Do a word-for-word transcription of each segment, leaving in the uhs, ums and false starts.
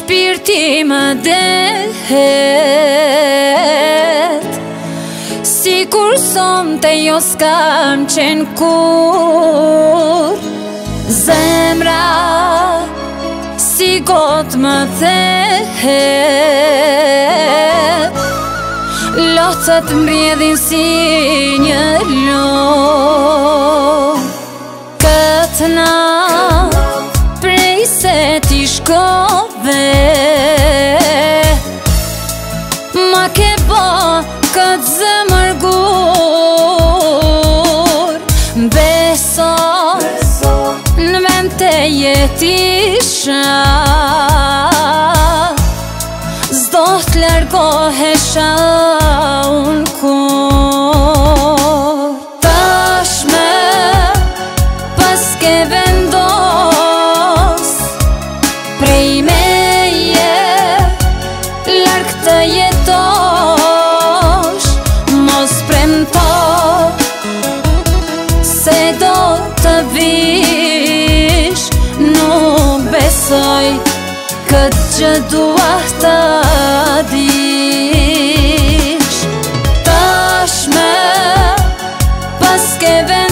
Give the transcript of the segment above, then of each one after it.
shpirti më dehet, si kur sonte jo s'kam qenë kur. Zemra si got më thehet, lotët mbjedhin si një lum. Këtë natë prej se ti shkove, ma ke bo këtë zemër gur. Beso në vend të jetisha, s'do t'largohesha unë kur. Tashme pas ke vendos prej meje, larg të jetosh, mos premto se do të vish. Nuk besoj këtë që dua të dish. Tashme pas ke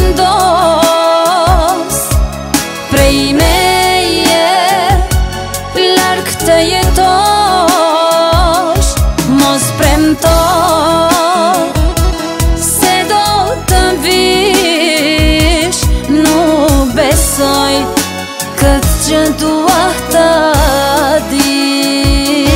vendos prej meje, larg të jetosh, mos premto se do të vish. Nuk besoj këtë që dua të dish.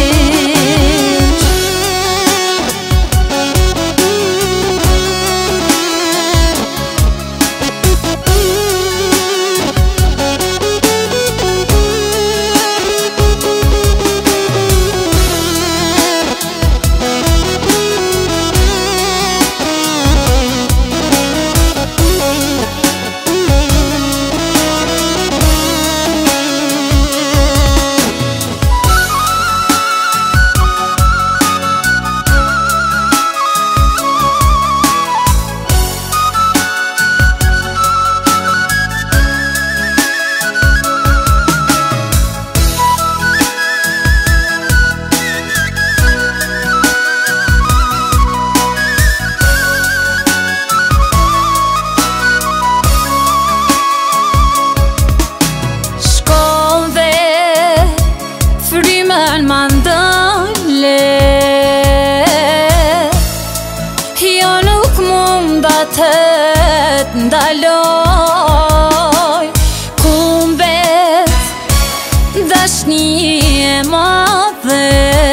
Jo nuk munda të t'ndaloj, ku mbet dashni e madhe.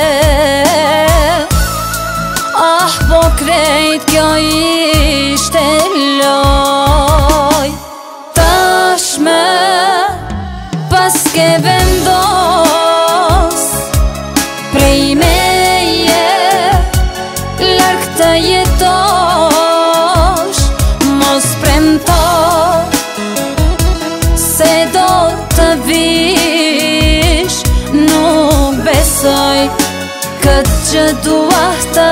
Ah, po krejt kjo ishte loj. Tashme pas ke vendos prej meje, larg të jetosh, mos premto se do të vish. Nuk besoj këtë që dua të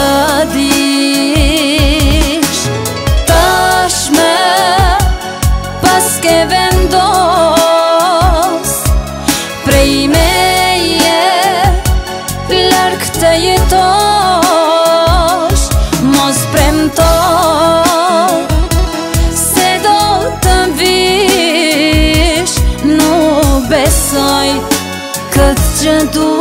dish. Tashme pas ke vendos prej meje, larg të jetosh, mos premto se do të vish. Nuk besoj këtë që dua